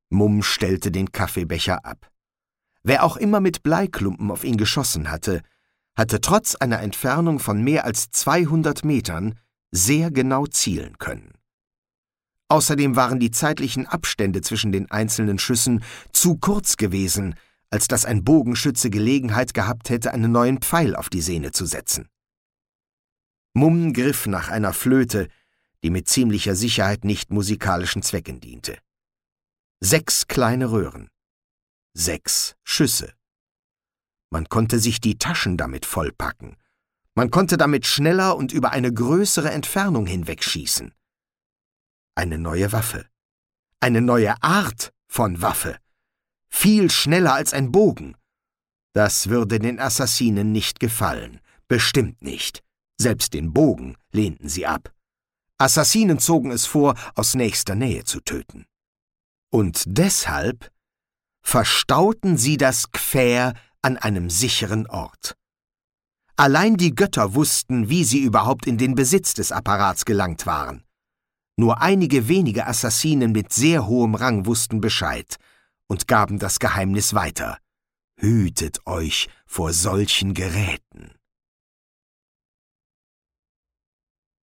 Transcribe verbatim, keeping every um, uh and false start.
Mumm stellte den Kaffeebecher ab. Wer auch immer mit Bleiklumpen auf ihn geschossen hatte, hatte trotz einer Entfernung von mehr als zweihundert Metern sehr genau zielen können. Außerdem waren die zeitlichen Abstände zwischen den einzelnen Schüssen zu kurz gewesen, als dass ein Bogenschütze Gelegenheit gehabt hätte, einen neuen Pfeil auf die Sehne zu setzen. Mumm griff nach einer Flöte, die mit ziemlicher Sicherheit nicht musikalischen Zwecken diente. Sechs kleine Röhren. Sechs Schüsse. Man konnte sich die Taschen damit vollpacken. Man konnte damit schneller und über eine größere Entfernung hinwegschießen. Eine neue Waffe. Eine neue Art von Waffe. Viel schneller als ein Bogen. Das würde den Assassinen nicht gefallen. Bestimmt nicht. Selbst den Bogen lehnten sie ab. Assassinen zogen es vor, aus nächster Nähe zu töten. Und deshalb verstauten sie das Gfähr an einem sicheren Ort. Allein die Götter wussten, wie sie überhaupt in den Besitz des Apparats gelangt waren. Nur einige wenige Assassinen mit sehr hohem Rang wussten Bescheid und gaben das Geheimnis weiter. Hütet euch vor solchen Geräten.